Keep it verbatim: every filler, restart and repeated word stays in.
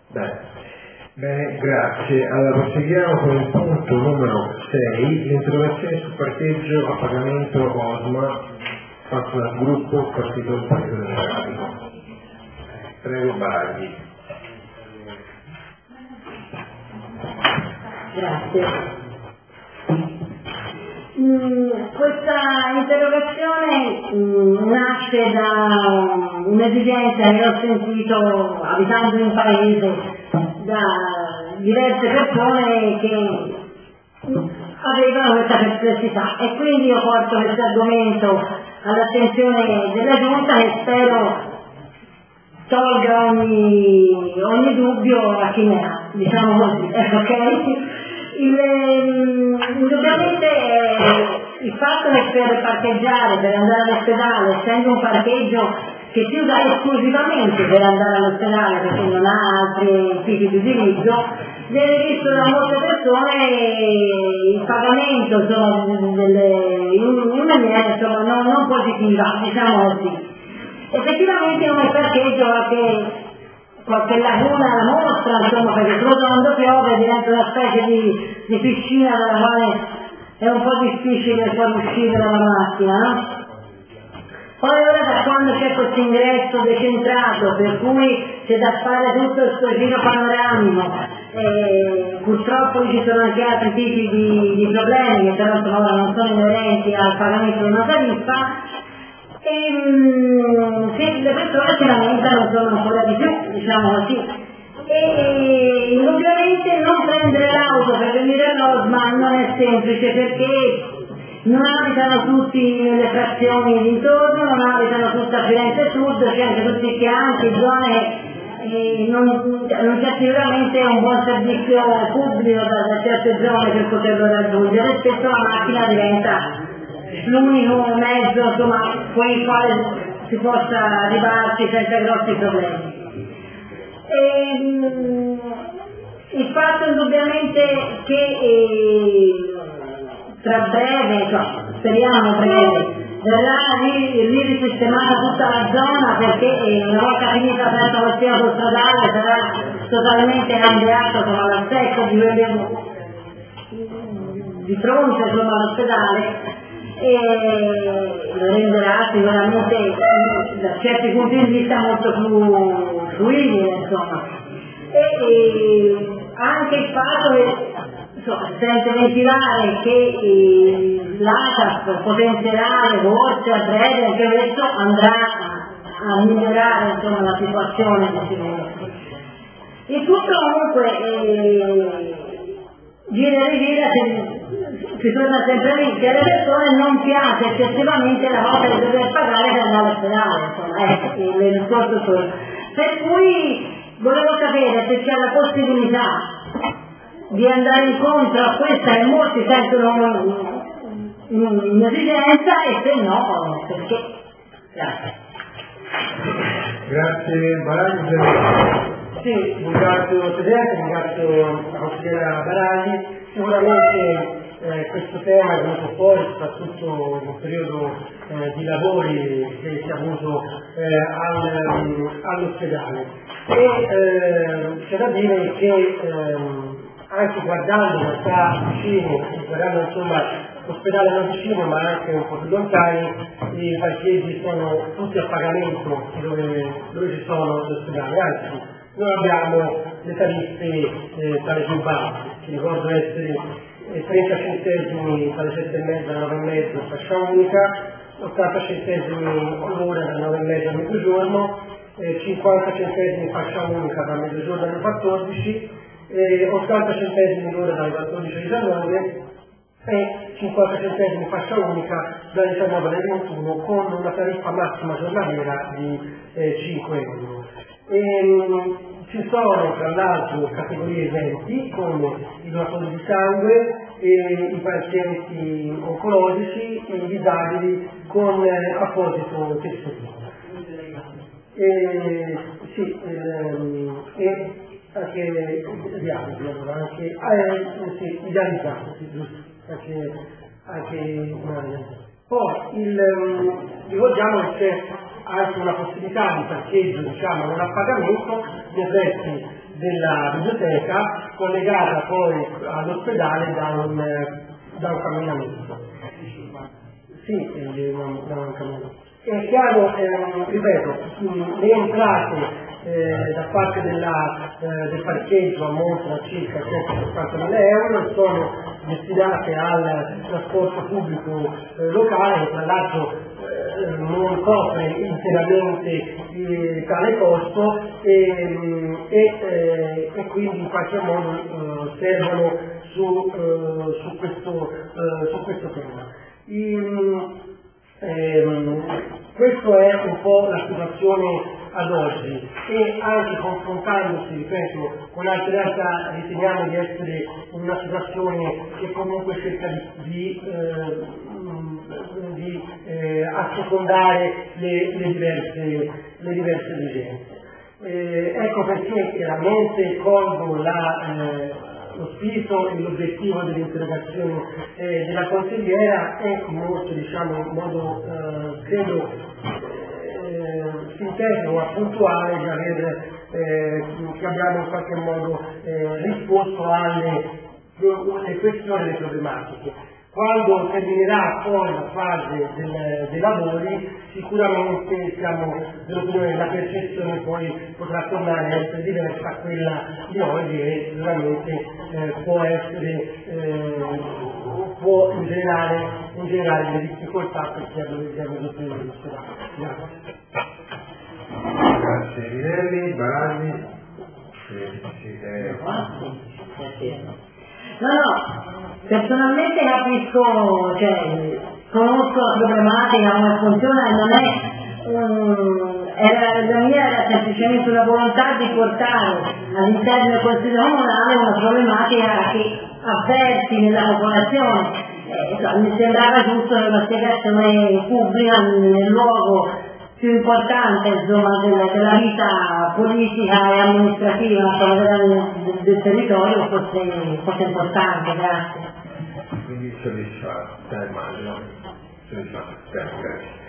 Bene. Bene, grazie. Allora proseguiamo con il punto numero sei, l'interrogazione sul parcheggio a pagamento O S M A fatto dal gruppo Partito del Partito Democratico. Prego Baraghi. Grazie. Mm, questa interrogazione mm, nasce da un'esigenza che ho sentito abitando in paese da diverse persone che avevano questa perplessità, e quindi io porto questo argomento all'attenzione della Giunta e spero tolga ogni, ogni dubbio a chi ne ha, diciamo così, ok? Il, indubbiamente eh, il fatto che per parcheggiare, per andare all'ospedale, essendo un parcheggio che si usa esclusivamente per andare all'ospedale perché non ha altri tipi di utilizzo, viene visto da molte persone il pagamento insomma, delle, in, in maniera insomma, non, non positiva, diciamo così. Effettivamente è un parcheggio che qualche laguna la mostra, insomma, perché solo quando piove diventa una specie di, di piscina dalla quale è un po' difficile fuoriuscire dalla macchina, no? Poi ora da quando c'è questo ingresso decentrato, per cui c'è da fare tutto questo giro panoramico, e purtroppo ci sono anche altri tipi di, di problemi che però insomma, non sono inerenti al pagamento di una tariffa, e mh, sì, le persone si lamentano sono ancora di più, diciamo così, e, e indubbiamente non prendere l'auto per venire all'O S M A non è semplice perché non abitano tutti nelle frazioni d'intorno, non abitano tutti a Firenze Sud, c'è anche tutti i fianchi, zone e non, non c'è sicuramente un buon servizio pubblico da, da certe zone per poterlo raggiungere, e spesso la macchina diventa l'unico mezzo insomma, con il quale si possa arrivarci senza grossi problemi. E, mh, il fatto indubbiamente che eh, tra breve, cioè, speriamo breve, verrà risistemata tutta la zona perché eh, una volta finita questa questione autostradale sarà totalmente cambiato come l'aspetto di quello di fronte insomma, all'ospedale, e lo renderà sicuramente da certi punti di vista molto più fruibile insomma. E, e anche il fatto che insomma, sente ventilare che eh, l'A T A F potenzierà le borse a breve, anche questo andrà a, a migliorare insomma, la situazione di sicurezza. Il tutto comunque eh, gira e rigira, si torna sempre lì, che alle persone non piace eccessivamente la volta di dover pagare per andare all'ospedale, insomma, ecco, il discorso solo. Per cui volevo sapere se c'è la possibilità di andare incontro a questa che molti sentono un'esigenza e se no, perché? Grazie. Grazie Baraghi. Sì, ringrazio il Presidente, ringrazio la consigliera Baraghi. Sicuramente eh, questo tema è venuto fuori soprattutto in un periodo eh, di lavori che si è avuto eh, al, um, all'ospedale. E eh, c'è da dire che ehm, anche guardando da vicino, guardando insomma l'ospedale non vicino ma anche un po' più lontani, i parcheggi sono tutti a pagamento dove, dove ci sono gli ospedali, anzi noi abbiamo le tariffe eh, tra le più basse, che ricordo essere eh, trenta centesimi dalle sette e mezza alle nove e mezza fascia unica, ottanta centesimi l'ora dalle nove e mezza a mezzogiorno, eh, cinquanta centesimi fascia unica da mezzogiorno alle quattordici, eh, ottanta centesimi l'ora dalle quattordici alle diciannove e cinquanta centesimi fascia unica dalle diciannove alle ventuno con una tariffa massima giornaliera di eh, cinque euro. E, ci sono tra l'altro categorie esenti come i donatori di sangue, e i pazienti oncologici e i disabili con eh, apposito tesserino. E, sì, ehm, e anche dialisi, allora, anche eh, sì, idealizzati, sì, giusto, anche, anche poi il, um, ricordiamo che c'è anche una possibilità di parcheggio diciamo non a pagamento nei pressi della biblioteca, collegata poi all'ospedale da un, da un camminamento. Sì, da un camminamento. È chiaro, eh, ripeto, le entrate Eh, da parte della, eh, del parcheggio ammontano a circa centosettantamila euro, sono destinate al trasporto pubblico eh, locale, che tra l'altro eh, non copre interamente eh, tale costo e, e, eh, e quindi in qualche modo eh, servono su, eh, su, questo, eh, su questo tema. I, ehm, questa è un po' la situazione ad oggi, e anche confrontandosi, ripeto, con altre realtà riteniamo di essere in una situazione che comunque cerca di, di, eh, di eh, assecondare le, le, diverse, le diverse esigenze. Eh, ecco perché chiaramente colgo la, eh, lo spirito e l'obiettivo dell'interrogazione eh, della consigliera è molto, diciamo, in modo eh, credo sintetico ma puntuale di aver eh, che abbiamo in qualche modo eh, risposto alle, alle questioni, alle problematiche. Quando terminerà poi la fase del, dei lavori sicuramente siamo dell'opinione che la percezione poi potrà tornare a essere diversa a quella di oggi e sicuramente eh, può essere eh, può generare, generare delle difficoltà per chi ha bisogno di ospedale. Grazie. Grazie Rinelli, Baraldi. Sì, sì, eh. No, no, personalmente capisco, cioè, conosco la problematica, come funziona e non è, um, era, la mia era semplicemente una volontà di portare all'interno del Consiglio Comunale una problematica che avverti nella popolazione. Eh, mi sembrava giusto una spiegazione pubblica nel luogo più importante, insomma, della, della vita politica e amministrativa, insomma, del, del territorio fosse, fosse importante. Grazie. Quindi soddisfatto, immagino, soddisfatto, grazie.